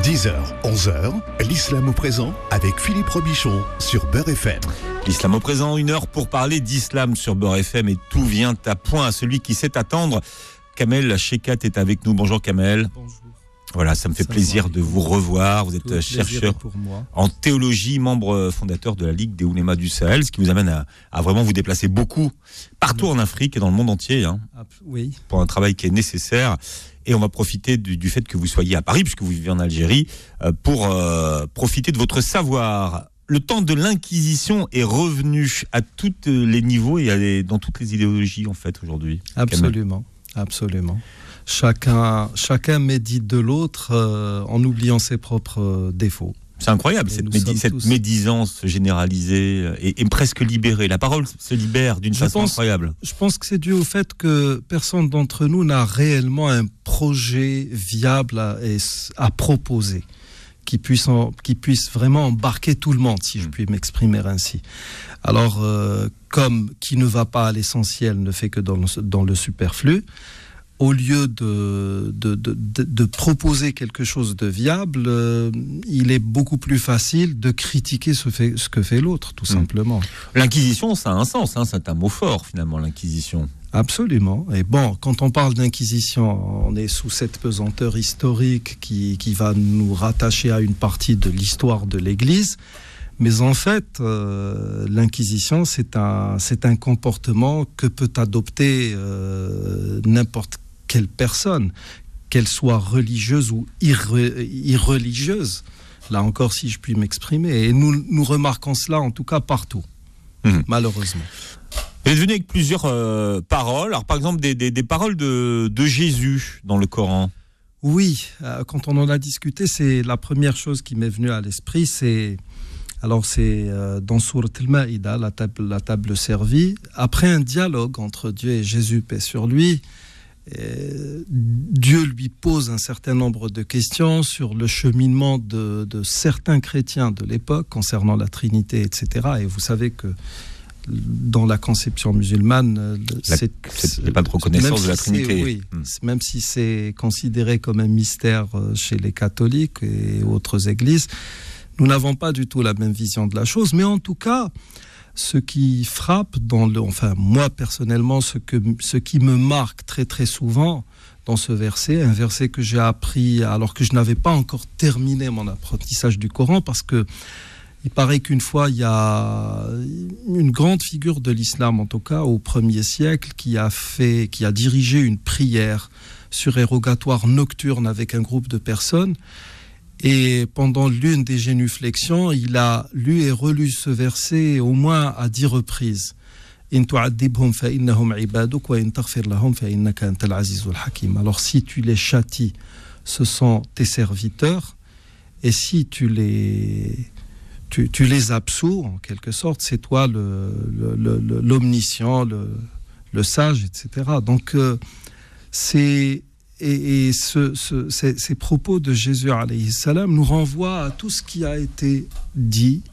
10h, 11h, l'islam au présent avec Philippe Robichon sur Beurre FM. L'islam au présent, 1 heure pour parler d'islam sur Beurre FM et tout vient à point. Celui qui sait attendre, Kamel Chekat est avec nous. Bonjour Kamel. Bonjour. Voilà, ça me fait plaisir de vous revoir. Vous êtes chercheur en théologie, membre fondateur de la Ligue des Oulémas du Sahel, ce qui vous amène à vraiment vous déplacer beaucoup partout en Afrique et dans le monde entier. Oui. Pour un travail qui est nécessaire. Et on va profiter du fait que vous soyez à Paris, puisque vous vivez en Algérie, pour profiter de votre savoir. Le temps de l'Inquisition est revenu à tous les niveaux et dans toutes les idéologies, en fait, aujourd'hui. Absolument, absolument. Chacun médite de l'autre en oubliant ses propres défauts. C'est incroyable, cette médisance généralisée et presque libérée. La parole se libère d'une façon incroyable. Je pense que c'est dû au fait que personne d'entre nous n'a réellement un projet viable à proposer, qui puisse vraiment embarquer tout le monde, si je puis m'exprimer ainsi. Alors, comme qui ne va pas à l'essentiel ne fait que dans le superflu, au lieu de proposer quelque chose de viable, il est beaucoup plus facile de critiquer ce que fait l'autre, tout simplement. L'Inquisition, ça a un sens, c'est un mot fort, finalement, l'Inquisition. Absolument. Et bon, quand on parle d'Inquisition, on est sous cette pesanteur historique qui va nous rattacher à une partie de l'histoire de l'Église. Mais en fait, l'Inquisition, c'est un comportement que peut adopter n'importe quelle personne, qu'elle soit religieuse ou irreligieuse. Là encore, si je puis m'exprimer. Et nous remarquons cela, en tout cas, partout, malheureusement. Vous êtes venu avec plusieurs paroles. Alors, par exemple, des paroles de Jésus dans le Coran. Oui, quand on en a discuté, c'est la première chose qui m'est venue à l'esprit, c'est dans Sourate Al-Maïda, la table servie, après un dialogue entre Dieu et Jésus, paix sur lui, Dieu lui pose un certain nombre de questions sur le cheminement de certains chrétiens de l'époque concernant la Trinité, etc. Et vous savez que dans la conception musulmane, il n'y a pas de reconnaissance de la Trinité. Oui, même si c'est considéré comme un mystère chez les catholiques et autres églises, nous n'avons pas du tout la même vision de la chose, mais en tout cas, ce qui frappe moi personnellement, ce qui me marque très très souvent dans ce verset, un verset que j'ai appris alors que je n'avais pas encore terminé mon apprentissage du Coran, parce que il paraît qu'une fois, il y a une grande figure de l'islam, en tout cas au 1er siècle, qui a dirigé une prière surérogatoire nocturne avec un groupe de personnes. Et pendant l'une des génuflexions, il a lu et relu ce verset au moins à 10 reprises. Alors si tu les châties, ce sont tes serviteurs, et si tu les absous, en quelque sorte, c'est toi l'omniscient, le sage, etc. Donc ces propos de Jésus alayhi salam nous renvoient à tout ce qui a été dit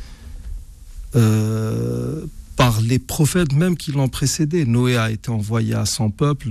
par les prophètes même qui l'ont précédé. Noé a été envoyé à son peuple.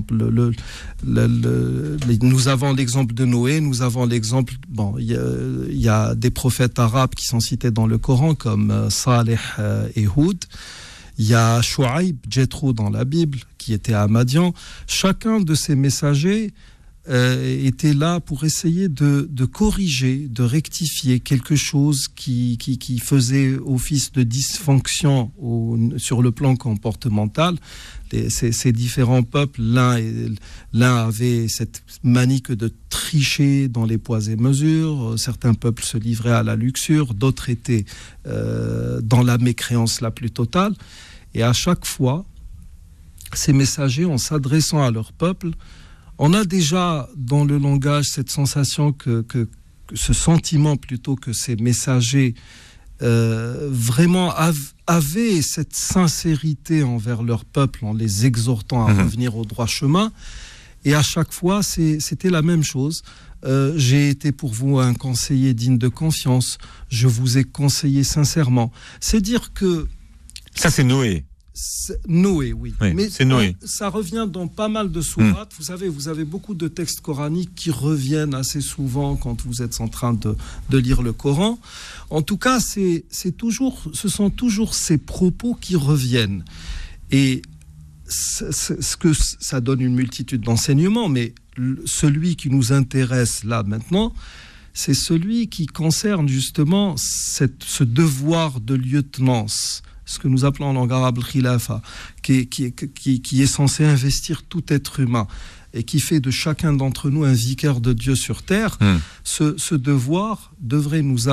Nous avons l'exemple de Noé, nous avons l'exemple... il y a des prophètes arabes qui sont cités dans le Coran comme Saleh et Houd. Il y a Shuaïb, Jethro dans la Bible, qui était à Madian. Chacun de ces messagers était là pour essayer de corriger, de rectifier quelque chose qui faisait office de dysfonction sur le plan comportemental. Ces différents peuples, l'un avait cette manie que de tricher dans les poids et mesures, certains peuples se livraient à la luxure, d'autres étaient dans la mécréance la plus totale. Et à chaque fois, ces messagers, en s'adressant à leur peuple, on a déjà dans le langage cette sensation que ce sentiment plutôt que ces messagers vraiment avaient cette sincérité envers leur peuple en les exhortant à revenir au droit chemin. Et à chaque fois, c'était la même chose. J'ai été pour vous un conseiller digne de confiance. Je vous ai conseillé sincèrement. C'est dire que... Ça, c'est Noé. Noé, oui. Mais c'est Noé. Ça revient dans pas mal de sourates. Vous savez, vous avez beaucoup de textes coraniques qui reviennent assez souvent quand vous êtes en train de lire le Coran. En tout cas, ce sont toujours ces propos qui reviennent. Et ce que ça donne une multitude d'enseignements, mais celui qui nous intéresse là maintenant, c'est celui qui concerne justement ce devoir de lieutenance, ce que nous appelons en langue arabe le khilafa, qui est censé investir tout être humain et qui fait de chacun d'entre nous un vicaire de Dieu sur terre. Ce devoir devrait nous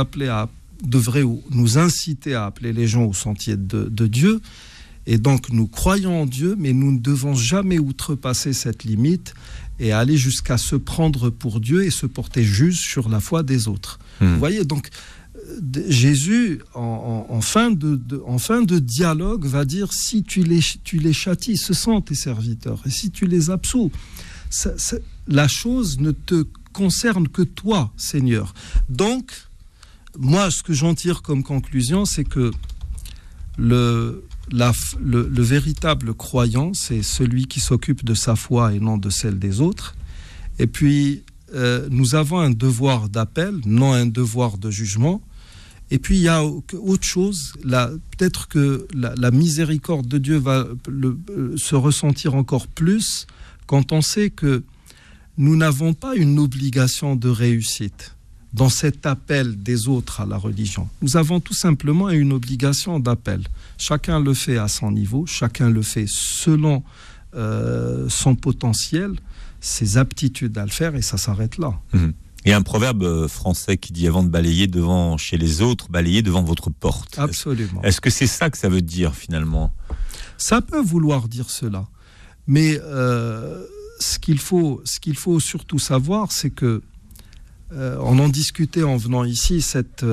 inciter à appeler les gens au sentier de Dieu. Et donc nous croyons en Dieu, mais nous ne devons jamais outrepasser cette limite et aller jusqu'à se prendre pour Dieu et se porter juste sur la foi des autres. Vous voyez, donc Jésus, en fin de dialogue, va dire, si tu les châties, ce sont tes serviteurs, et si tu les absous, la chose ne te concerne que toi, Seigneur. Donc, moi, ce que j'en tire comme conclusion, c'est que le véritable croyant, c'est celui qui s'occupe de sa foi et non de celle des autres. Et puis, nous avons un devoir d'appel, non un devoir de jugement. Et puis, il y a autre chose. Peut-être que la miséricorde de Dieu va se ressentir encore plus quand on sait que nous n'avons pas une obligation de réussite dans cet appel des autres à la religion. Nous avons tout simplement une obligation d'appel. Chacun le fait à son niveau, chacun le fait selon son potentiel, ses aptitudes à le faire, et ça s'arrête là. Il y a un proverbe français qui dit, avant de balayer chez les autres, balayez devant votre porte. Absolument. Est-ce que c'est ça que ça veut dire finalement ? Ça peut vouloir dire cela, mais ce qu'il faut surtout savoir, c'est que on en discutait en venant ici, cet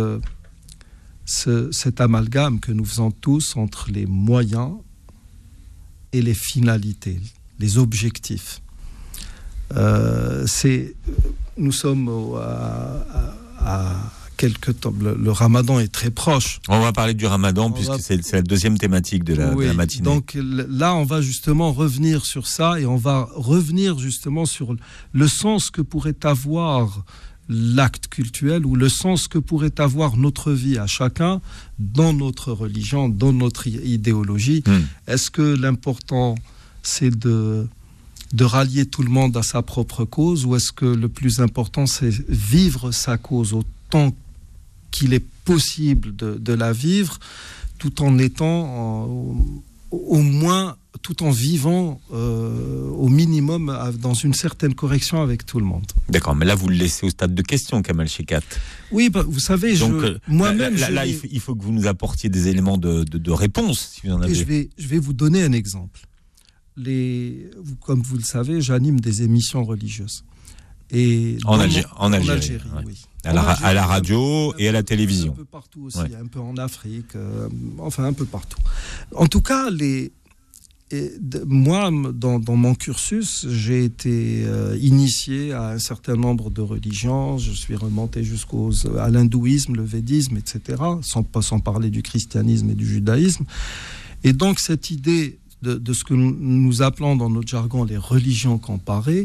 amalgame que nous faisons tous entre les moyens et les finalités, les objectifs. Nous sommes à quelques temps. Le Ramadan est très proche. On va parler du Ramadan puisque c'est la deuxième thématique de la matinée. Donc là, on va justement revenir sur ça et on va revenir justement sur le sens que pourrait avoir l'acte cultuel ou le sens que pourrait avoir notre vie à chacun dans notre religion, dans notre idéologie. Est-ce que l'important, c'est de rallier tout le monde à sa propre cause, ou est-ce que le plus important, c'est vivre sa cause autant qu'il est possible de la vivre, tout en étant au moins, tout en vivant au minimum dans une certaine correction avec tout le monde. D'accord, mais là vous le laissez au stade de question, Kamal Shekat. Oui, vous savez, moi-même... Là, il faut que vous nous apportiez des éléments de réponse, si vous en avez. Je vais vous donner un exemple. Comme vous le savez, j'anime des émissions religieuses. Et en Algérie, ouais. Oui. À la radio et à la télévision. Un peu partout aussi, un peu en Afrique, enfin un peu partout. En tout cas, moi, dans mon cursus, j'ai été initié à un certain nombre de religions. Je suis remonté à l'hindouisme, le védisme, etc., sans parler du christianisme et du judaïsme. Et donc, cette idée de ce que nous appelons dans notre jargon les religions comparées,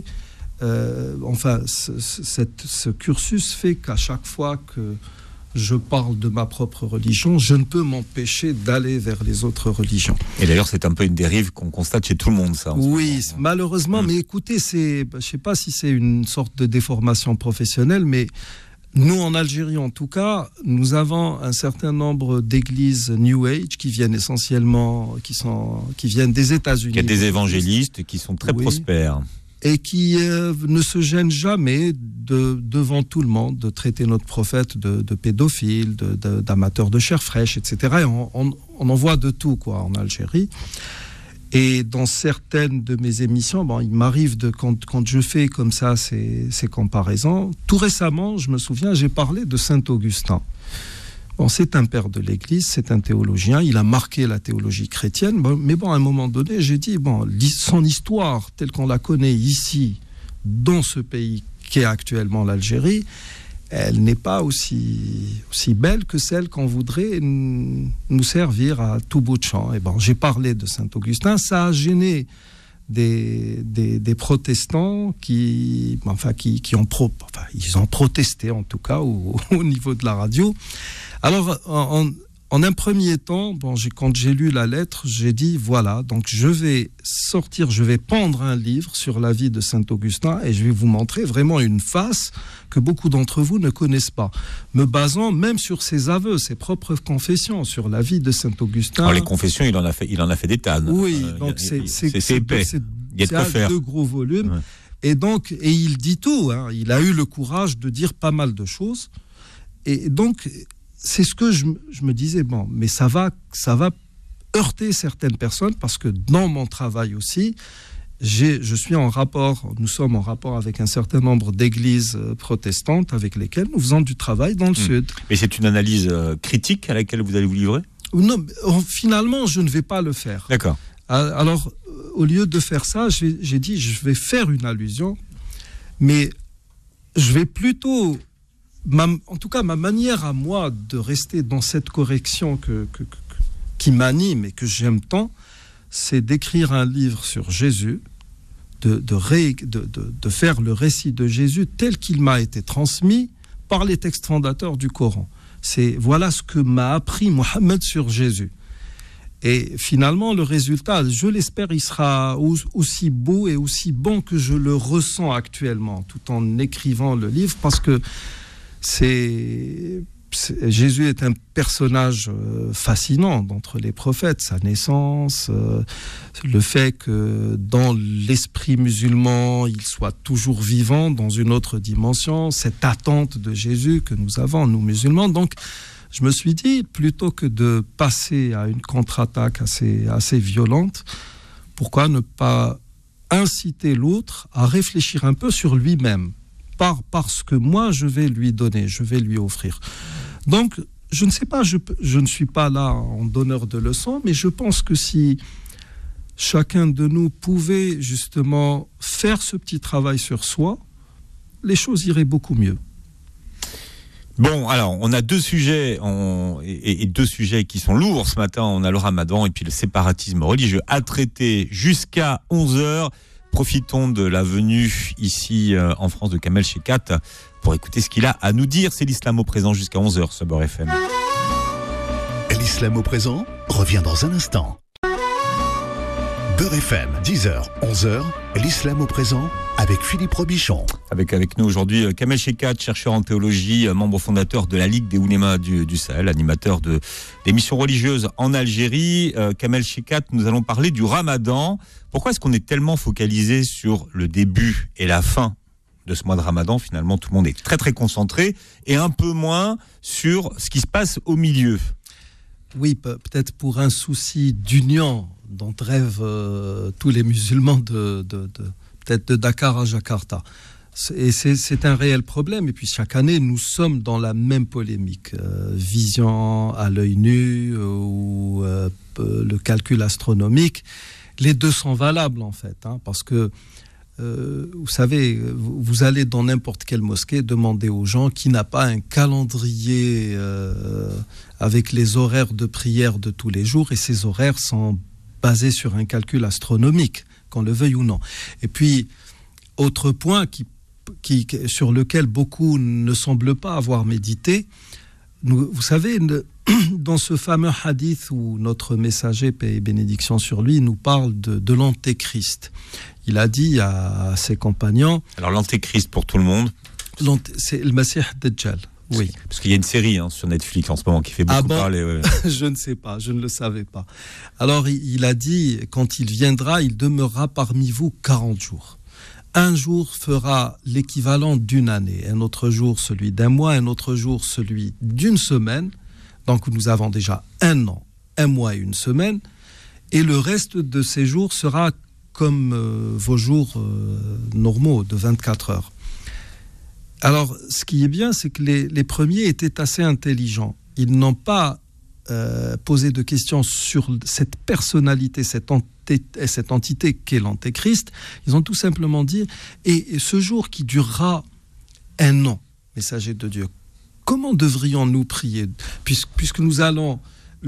ce cursus fait qu'à chaque fois que je parle de ma propre religion, je ne peux m'empêcher d'aller vers les autres religions. Et d'ailleurs, c'est un peu une dérive qu'on constate chez tout le monde, ça. Oui, malheureusement, mais écoutez, je ne sais pas si c'est une sorte de déformation professionnelle, mais nous, en Algérie, en tout cas, nous avons un certain nombre d'églises New Age qui viennent essentiellement, qui viennent des États-Unis. Il y a des évangélistes qui sont très prospères. Et qui ne se gênent jamais devant tout le monde de traiter notre prophète de pédophile, d'amateur de chair fraîche, etc. Et on en voit de tout, quoi, en Algérie. Et dans certaines de mes émissions, il m'arrive quand je fais comme ça ces comparaisons. Tout récemment, je me souviens, j'ai parlé de Saint Augustin. C'est un père de l'Église, c'est un théologien, il a marqué la théologie chrétienne, mais à un moment donné, j'ai dit, son histoire telle qu'on la connaît ici, dans ce pays qui est actuellement l'Algérie, elle n'est pas aussi belle que celle qu'on voudrait nous servir à tout bout de champ. Et bon, j'ai parlé de Saint-Augustin, ça a gêné des protestants ils ont protesté en tout cas au niveau de la radio. Alors, en un premier temps, quand j'ai lu la lettre, j'ai dit voilà, donc je vais pendre un livre sur la vie de Saint-Augustin et je vais vous montrer vraiment une face que beaucoup d'entre vous ne connaissent pas, me basant même sur ses aveux, ses propres confessions sur la vie de Saint-Augustin. Alors les confessions, il en a fait des tonnes. Oui, donc c'est épais. Il y a de quoi faire. Deux gros volumes. Ouais. Et il dit tout. Il a eu le courage de dire pas mal de choses. Et donc c'est ce que je me disais, mais ça va heurter certaines personnes parce que dans mon travail aussi, nous sommes en rapport avec un certain nombre d'églises protestantes avec lesquelles nous faisons du travail dans le Sud. Mais c'est une analyse critique à laquelle vous allez vous livrer ? Non, finalement, je ne vais pas le faire. D'accord. Alors, au lieu de faire ça, j'ai dit, je vais faire une allusion, mais je vais plutôt... en tout cas, ma manière à moi de rester dans cette correction qui m'anime et que j'aime tant, c'est d'écrire un livre sur Jésus, de faire le récit de Jésus tel qu'il m'a été transmis par les textes fondateurs du Coran. Voilà ce que m'a appris Mohammed sur Jésus. Et finalement, le résultat, je l'espère, il sera aussi beau et aussi bon que je le ressens actuellement, tout en écrivant le livre, parce que Jésus est un personnage fascinant d'entre les prophètes, sa naissance, le fait que dans l'esprit musulman, il soit toujours vivant dans une autre dimension, cette attente de Jésus que nous avons, nous musulmans. Donc, je me suis dit, plutôt que de passer à une contre-attaque assez violente, pourquoi ne pas inciter l'autre à réfléchir un peu sur lui-même par ce que moi je vais lui donner, je vais lui offrir. Donc, je ne sais pas, je ne suis pas là en donneur de leçons, mais je pense que si chacun de nous pouvait justement faire ce petit travail sur soi, les choses iraient beaucoup mieux. Bon, alors, on a deux sujets et deux sujets qui sont lourds ce matin. On a le Ramadan et puis le séparatisme religieux à traiter jusqu'à 11h. Profitons de la venue ici en France de Kamel Cheikhat pour écouter ce qu'il a à nous dire. C'est l'Islam au présent jusqu'à 11h sur Beurre FM. L'Islam au présent revient dans un instant. Beurre FM, 10h, 11h, l'Islam au présent avec Philippe Robichon. Avec nous aujourd'hui Kamel Cheikhat, chercheur en théologie, membre fondateur de la Ligue des Oulémas du Sahel, animateur de l'émission religieuse en Algérie. Kamel Cheikhat, nous allons parler du Ramadan. Pourquoi est-ce qu'on est tellement focalisé sur le début et la fin de ce mois de Ramadan ? Finalement, tout le monde est très très concentré et un peu moins sur ce qui se passe au milieu. Oui, peut-être pour un souci d'union dont rêvent tous les musulmans peut-être de Dakar à Jakarta. Et c'est un réel problème. Et puis chaque année, nous sommes dans la même polémique. Vision à l'œil nu ou le calcul astronomique. Les deux sont valables en fait, parce que vous savez, vous allez dans n'importe quelle mosquée demander aux gens qui n'a pas un calendrier avec les horaires de prière de tous les jours, et ces horaires sont basés sur un calcul astronomique, qu'on le veuille ou non. Et puis, autre point sur lequel beaucoup ne semblent pas avoir médité, vous savez, dans ce fameux hadith où notre messager, paix et bénédiction sur lui, nous parle de l'antéchrist. Il a dit à ses compagnons... Alors l'antéchrist pour tout le monde, c'est le Masih Dajjal. Oui. Parce qu'il y a une série sur Netflix en ce moment qui fait beaucoup parler. Ouais. Je ne sais pas, je ne le savais pas. Alors il a dit, quand il viendra, il demeurera parmi vous 40 jours. Un jour fera l'équivalent d'une année, un autre jour celui d'un mois, un autre jour celui d'une semaine. Donc nous avons déjà un an, un mois et une semaine. Et le reste de ces jours sera comme vos jours normaux de 24 heures. Alors, ce qui est bien, c'est que les premiers étaient assez intelligents. Ils n'ont pas posé de questions sur cette personnalité, cette entité qu'est l'antéchrist. Ils ont tout simplement dit, et ce jour qui durera un an, messager de Dieu, comment devrions-nous prier, puisque nous allons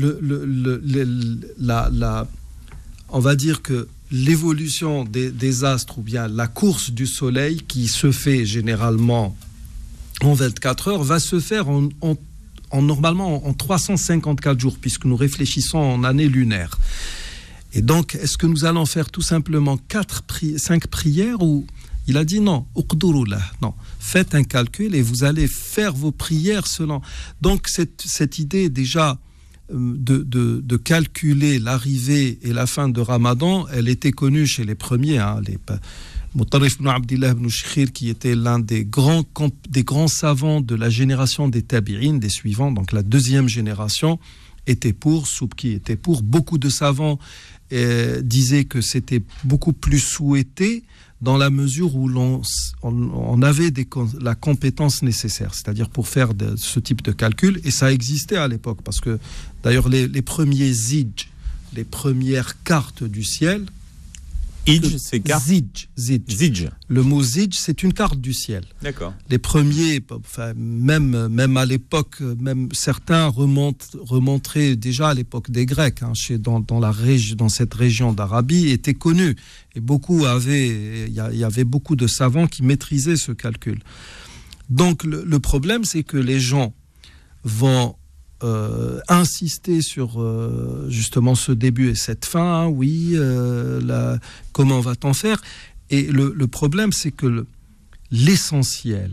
on va dire que l'évolution des astres ou bien la course du soleil qui se fait généralement en 24 heures va se faire normalement en 354 jours, puisque nous réfléchissons en année lunaire. Et donc, est-ce que nous allons faire tout simplement 5 prières ou il a dit non, non, faites un calcul et vous allez faire vos prières selon. Donc, cette idée déjà de calculer l'arrivée et la fin de Ramadan, elle était connue chez les premiers, Mutarrif ibn Abdillah ibn Shikhir, qui était l'un des grands savants de la génération des tabi'in, des suivants, donc la deuxième génération, était pour, Soubki était pour. Beaucoup de savants disaient que c'était beaucoup plus souhaité dans la mesure où on avait la compétence nécessaire, c'est-à-dire pour faire ce type de calcul, et ça existait à l'époque, parce que d'ailleurs les premiers zij, les premières cartes du ciel, c'est carte. Zij. Le mot zij, c'est une carte du ciel. D'accord. Les premiers, même à l'époque, même certains remonteraient déjà à l'époque des Grecs, dans cette région d'Arabie, étaient connus. Et il y avait beaucoup de savants qui maîtrisaient ce calcul. Donc le problème, c'est que les gens vont insister sur justement ce début et cette fin, comment va-t-on faire? Et le problème, c'est que l'essentiel,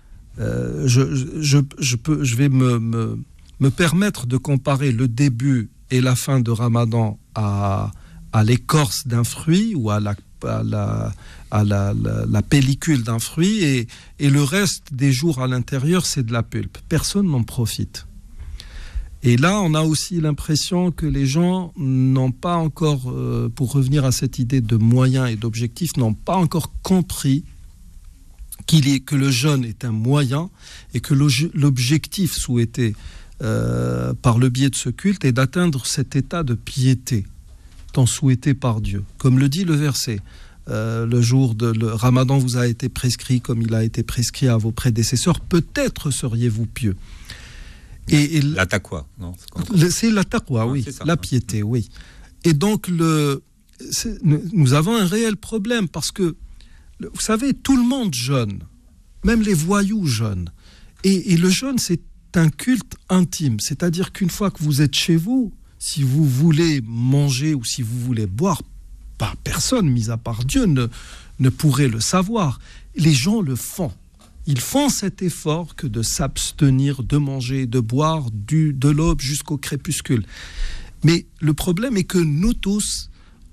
je vais me permettre de comparer le début et la fin de Ramadan à l'écorce d'un fruit ou à la pellicule d'un fruit, et le reste des jours à l'intérieur, c'est de la pulpe. Personne n'en profite. Et là, on a aussi l'impression que les gens n'ont pas encore, pour revenir à cette idée de moyens et d'objectifs, n'ont pas encore compris que le jeûne est un moyen et que l'objectif souhaité par le biais de ce culte est d'atteindre cet état de piété tant souhaité par Dieu. Comme le dit le verset, le Ramadan vous a été prescrit comme il a été prescrit à vos prédécesseurs, peut-être seriez-vous pieux. Et la taqwa, non? C'est la taqwa, oui, la piété, oui. Et donc, nous avons un réel problème parce que, vous savez, tout le monde jeûne, même les voyous jeûnent. Et le jeûne, c'est un culte intime, c'est-à-dire qu'une fois que vous êtes chez vous, si vous voulez manger ou si vous voulez boire, personne, mis à part Dieu, ne pourrait le savoir. Les gens le font. Ils font cet effort que de s'abstenir de manger, de boire de l'aube jusqu'au crépuscule. Mais le problème est que nous tous,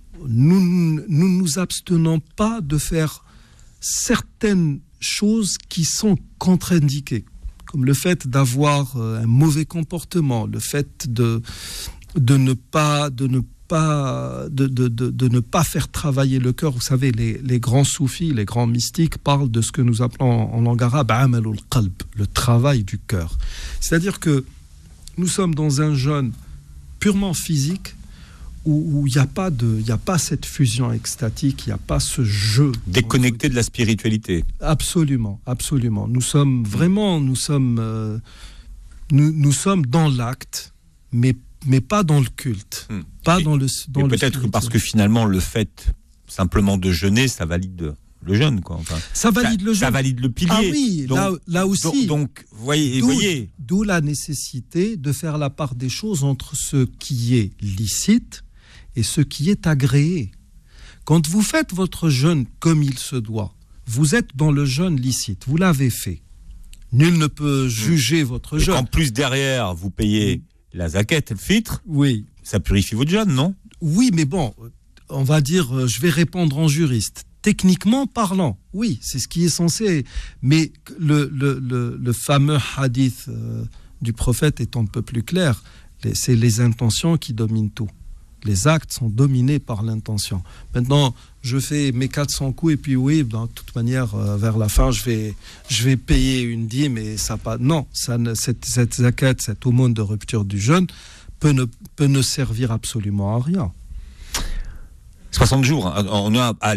nous abstenons pas de faire certaines choses qui sont contre-indiquées, comme le fait d'avoir un mauvais comportement, le fait de ne pas faire travailler le cœur. Vous savez, les grands soufis, les grands mystiques parlent de ce que nous appelons en langue arabe amalul qalb, le travail du cœur. C'est-à-dire que nous sommes dans un jeûne purement physique où il n'y a pas cette fusion extatique, il n'y a pas ce jeu. Déconnecté de la spiritualité. Absolument, absolument. Nous sommes dans l'acte, mais pas dans le culte, pas dans le peut-être parce que finalement le fait simplement de jeûner, ça valide le jeûne, quoi. Enfin, ça valide le jeûne. Ça valide le pilier. Ah oui, donc, là aussi. Donc voyez. D'où la nécessité de faire la part des choses entre ce qui est licite et ce qui est agréé. Quand vous faites votre jeûne comme il se doit, vous êtes dans le jeûne licite, vous l'avez fait. Nul ne peut juger votre jeûne. En plus derrière, vous payez la zakat, le fitre, oui. Ça purifie votre jeûne, non? Oui, mais bon, on va dire, je vais répondre en juriste. Techniquement parlant, oui, c'est ce qui est censé. Mais le fameux hadith du prophète est un peu plus clair. C'est les intentions qui dominent tout. Les actes sont dominés par l'intention. Maintenant, je fais mes 400 coups et puis oui, de toute manière, vers la fin, je vais payer une dîme et ça pas. Non, cette zakat, cette aumône de rupture du jeûne peut ne servir absolument à rien. 60 jours. Allez,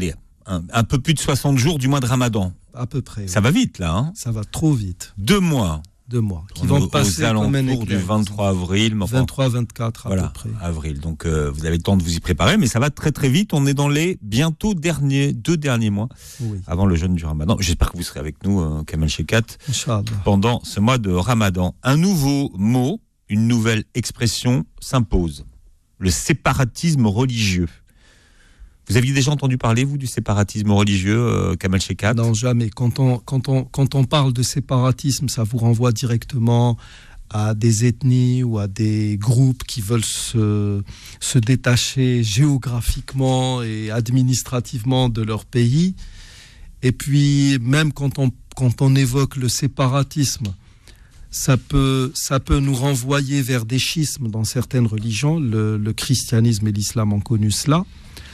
un peu plus de 60 jours du mois de Ramadan. À peu près. Ça va vite, là. Hein, ça va trop vite. 2 mois. 2 mois. Qui vont passer aux alentours du 23 avril. 23-24 à peu près. Avril. Donc, vous avez le temps de vous y préparer, mais ça va très très vite. On est dans les bientôt 2 derniers mois avant le jeûne du Ramadan. J'espère que vous serez avec nous, Kamel Chekat, pendant ce mois de Ramadan. Un nouveau mot, une nouvelle expression s'impose. Le séparatisme religieux. Vous aviez déjà entendu parler, vous, du séparatisme religieux, Kamel Chekat ? Non, jamais. Quand on parle de séparatisme, ça vous renvoie directement à des ethnies ou à des groupes qui veulent se détacher géographiquement et administrativement de leur pays. Et puis, même quand on évoque le séparatisme, ça peut nous renvoyer vers des schismes dans certaines religions. Le christianisme et l'islam ont connu cela.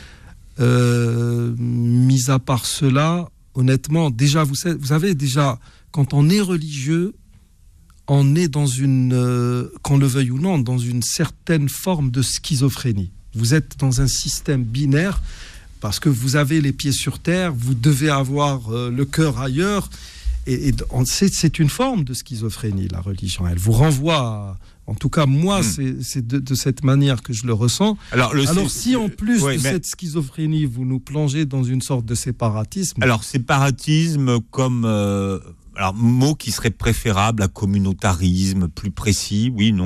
Mis à part cela, honnêtement, déjà, vous savez, déjà, quand on est religieux, on est dans qu'on le veuille ou non, dans une certaine forme de schizophrénie. Vous êtes dans un système binaire parce que vous avez les pieds sur terre, vous devez avoir le cœur ailleurs. Et c'est une forme de schizophrénie, la religion. Elle vous renvoie en tout cas, moi, c'est de cette manière que je le ressens. Alors si en plus de cette schizophrénie, vous nous plongez dans une sorte de séparatisme... Alors, séparatisme comme... mot qui serait préférable à communautarisme, plus précis, oui, non ?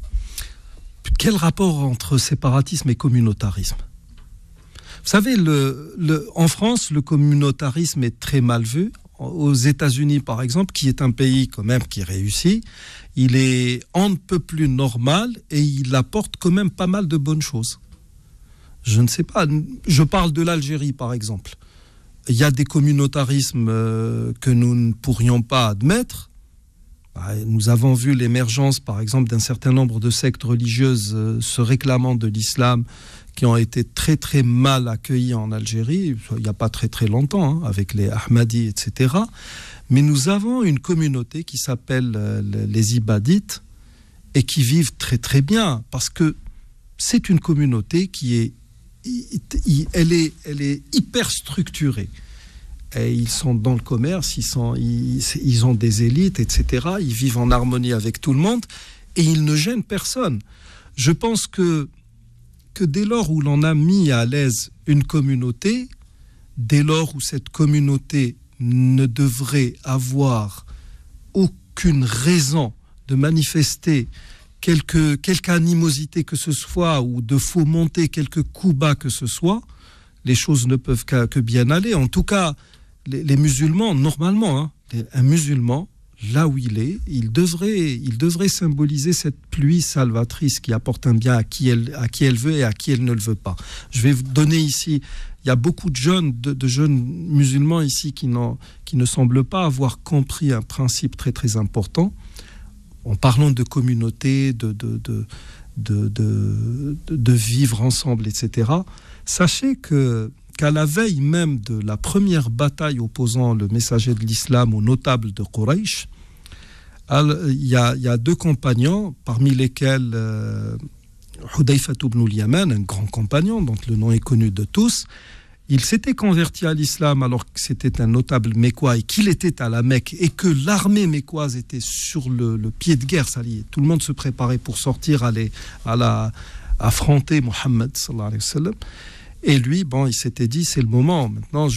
Quel rapport entre séparatisme et communautarisme ? Vous savez, en France, le communautarisme est très mal vu. Aux États-Unis, par exemple, qui est un pays quand même qui réussit, il est on ne peut plus normal et il apporte quand même pas mal de bonnes choses. Je ne sais pas, je parle de l'Algérie, par exemple. Il y a des communautarismes que nous ne pourrions pas admettre. Nous avons vu l'émergence, par exemple, d'un certain nombre de sectes religieuses se réclamant de l'islam qui ont été très très mal accueillis en Algérie, il n'y a pas très très longtemps, avec les Ahmadis, etc. Mais nous avons une communauté qui s'appelle les Ibadites et qui vivent très très bien, parce que c'est une communauté qui elle est hyper structurée. Et ils sont dans le commerce, ils ont des élites, etc. Ils vivent en harmonie avec tout le monde et ils ne gênent personne. Je pense que dès lors où l'on a mis à l'aise une communauté, dès lors où cette communauté ne devrait avoir aucune raison de manifester quelque animosité que ce soit ou de fomenter quelque coup bas que ce soit, les choses ne peuvent que bien aller. En tout cas, les musulmans, normalement, un musulman, là où il est, il devrait symboliser cette pluie salvatrice qui apporte un bien à qui elle veut et à qui elle ne le veut pas. Je vais vous donner ici, il y a beaucoup de jeunes musulmans ici qui ne semblent pas avoir compris un principe très très important. En parlant de communauté, de vivre ensemble, etc. Sachez qu'à la veille même de la première bataille opposant le messager de l'islam aux notables de Quraysh, il y a 2 compagnons, parmi lesquels Hudayfa ibn al-Yaman, un grand compagnon dont le nom est connu de tous. Il s'était converti à l'islam alors que c'était un notable mécois et qu'il était à la Mecque et que l'armée mécoise était sur le pied de guerre. Tout le monde se préparait pour sortir, aller affronter Mohammed sallallahu alayhi wa sallam. Et lui, il s'était dit, c'est le moment. Maintenant,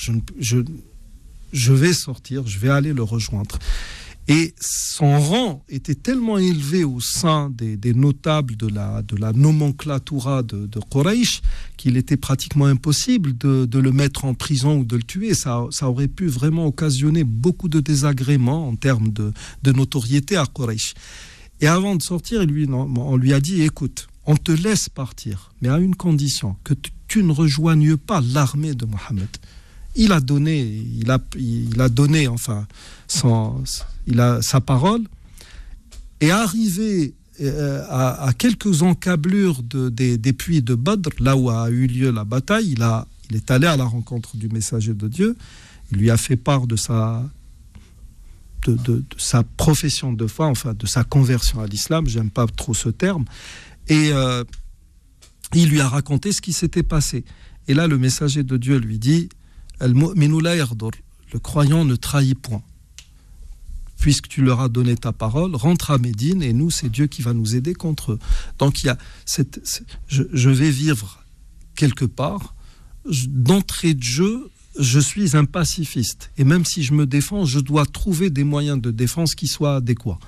je vais sortir, je vais aller le rejoindre. Et son rang était tellement élevé au sein des notables de la nomenclatura de Quraysh qu'il était pratiquement impossible de le mettre en prison ou de le tuer. Ça aurait pu vraiment occasionner beaucoup de désagréments en termes de notoriété à Quraysh. Et avant de sortir, on lui a dit, écoute, on te laisse partir, mais à une condition, que tu ne rejoignes pas l'armée de Mohammed. Il a donné sa parole, et arrivé à quelques encablures des puits de Badr, là où a eu lieu la bataille, il est allé à la rencontre du messager de Dieu. Il lui a fait part de sa profession de foi, de sa conversion à l'islam. J'aime pas trop ce terme. Et il lui a raconté ce qui s'était passé. Et là, le messager de Dieu lui dit: Al-mu'minu la yardur. Le croyant ne trahit point. Puisque tu leur as donné ta parole, rentre à Médine et nous, c'est Dieu qui va nous aider contre eux. Donc, il y a je vais vivre quelque part. D'entrée de jeu, je suis un pacifiste. Et même si je me défends, je dois trouver des moyens de défense qui soient adéquats.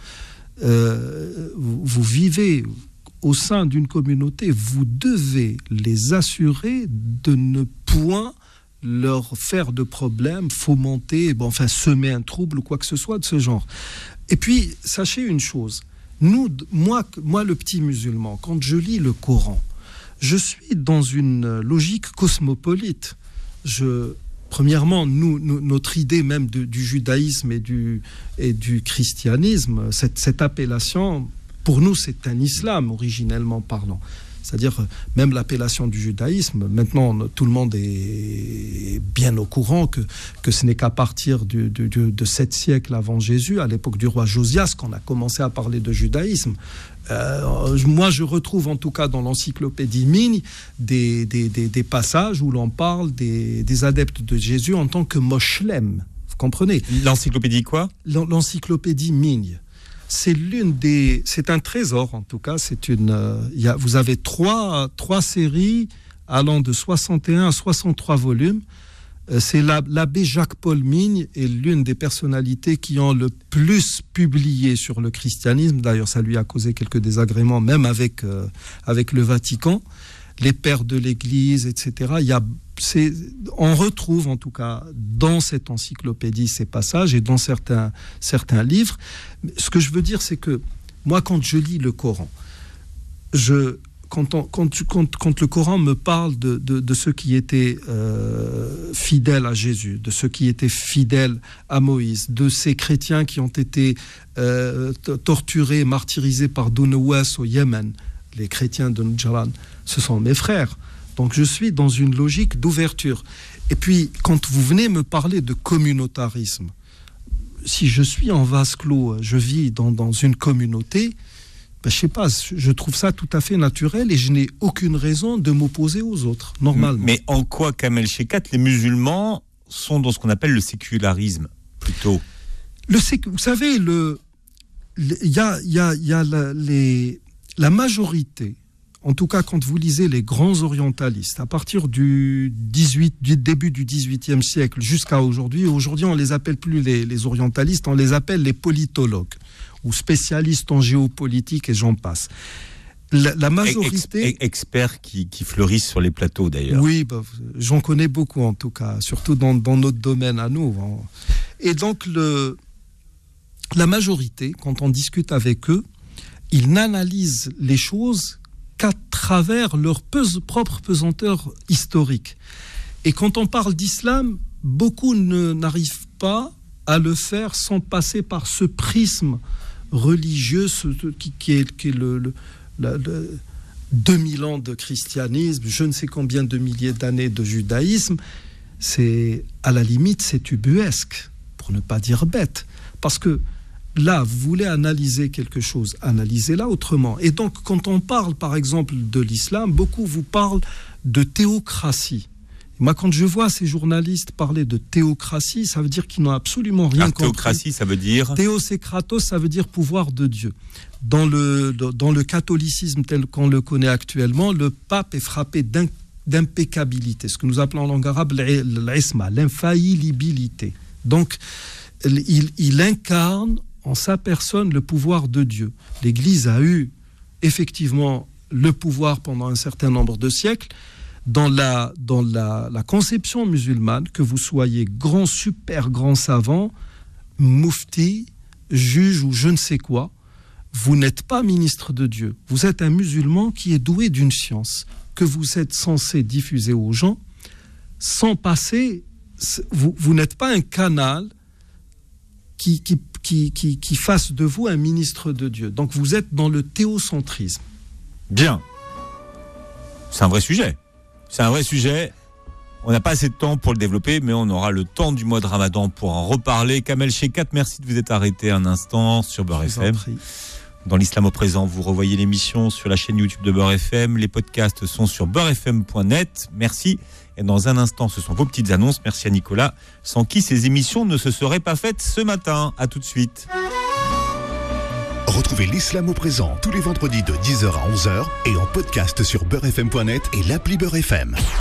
Vous vivez au sein d'une communauté, vous devez les assurer de ne point leur faire de problèmes, fomenter, semer un trouble ou quoi que ce soit de ce genre. Et puis, sachez une chose, moi, le petit musulman, quand je lis le Coran, je suis dans une logique cosmopolite. Premièrement, notre idée même du judaïsme et du christianisme, cette appellation, pour nous, c'est un islam, originellement parlant. C'est-à-dire, même l'appellation du judaïsme, maintenant, tout le monde est bien au courant que ce n'est qu'à partir de 7 siècles avant Jésus, à l'époque du roi Josias, qu'on a commencé à parler de judaïsme. Moi, je retrouve en tout cas dans l'encyclopédie Migne des passages où l'on parle des adeptes de Jésus en tant que moshlem. Vous comprenez ? L'encyclopédie quoi ? L'encyclopédie Migne. C'est un trésor en tout cas. Vous avez trois séries allant de 61 à 63 volumes. C'est l'abbé Jacques-Paul Migne est l'une des personnalités qui ont le plus publié sur le christianisme. D'ailleurs, ça lui a causé quelques désagréments, même avec le Vatican, les pères de l'Église, etc. On retrouve en tout cas dans cette encyclopédie ces passages et dans certains livres. Ce que je veux dire, c'est que moi, quand je lis le Coran, quand le Coran me parle de ceux qui étaient fidèles à Jésus, de ceux qui étaient fidèles à Moïse, de ces chrétiens qui ont été torturés, martyrisés par Dunawas au Yémen, les chrétiens de Nujran, ce sont mes frères. Donc je suis dans une logique d'ouverture. Et puis, quand vous venez me parler de communautarisme, si je suis en vase clos, je vis dans une communauté, je sais pas, je trouve ça tout à fait naturel et je n'ai aucune raison de m'opposer aux autres, normalement. Mais en quoi, Kamel Shekat, les musulmans sont dans ce qu'on appelle le sécularisme, plutôt ? Vous savez, il y a la majorité, en tout cas quand vous lisez les grands orientalistes, à partir du début du XVIIIe siècle jusqu'à aujourd'hui, on les appelle plus les orientalistes, on les appelle les politologues ou spécialistes en géopolitique et j'en passe. La majorité... Experts qui fleurissent sur les plateaux d'ailleurs. Oui, j'en connais beaucoup en tout cas, surtout dans notre domaine à nous. Et donc la majorité, quand on discute avec eux, ils n'analysent les choses qu'à travers leur propre pesanteur historique. Et quand on parle d'islam, beaucoup n'arrivent pas à le faire sans passer par ce prisme religieux qui est le 2000 ans de christianisme, je ne sais combien de milliers d'années de judaïsme. C'est, à la limite, c'est ubuesque, pour ne pas dire bête. Parce que là, vous voulez analyser quelque chose, analysez-la autrement. Et donc, quand on parle, par exemple, de l'islam, beaucoup vous parlent de théocratie. Moi, quand je vois ces journalistes parler de théocratie, ça veut dire qu'ils n'ont absolument rien compris. Théocratie, ça veut dire ? Théos et kratos, ça veut dire pouvoir de Dieu. Dans le catholicisme tel qu'on le connaît actuellement, le pape est frappé d'impeccabilité, ce que nous appelons en langue arabe l'isma, l'infaillibilité. Donc, il incarne en sa personne le pouvoir de Dieu. L'Église a eu effectivement le pouvoir pendant un certain nombre de siècles. Dans la conception musulmane, que vous soyez grand, super grand savant, mufti, juge ou je ne sais quoi, vous n'êtes pas ministre de Dieu. Vous êtes un musulman qui est doué d'une science que vous êtes censé diffuser aux gens sans passer... Vous n'êtes pas un canal qui fasse de vous un ministre de Dieu. Donc vous êtes dans le théocentrisme. Bien. C'est un vrai sujet. C'est un vrai sujet. On n'a pas assez de temps pour le développer, mais on aura le temps du mois de Ramadan pour en reparler. Kamel Shekat, merci de vous être arrêté un instant sur Beurre FM. Dans l'Islam au présent, vous revoyez l'émission sur la chaîne YouTube de Beurre FM. Les podcasts sont sur beurrefm.net. Merci Et dans un instant, ce sont vos petites annonces. Merci à Nicolas, sans qui ces émissions ne se seraient pas faites ce matin. À tout de suite. Retrouvez l'Islam au présent tous les vendredis de 10h à 11h et en podcast sur beurrefm.net et l'appli Beurre FM.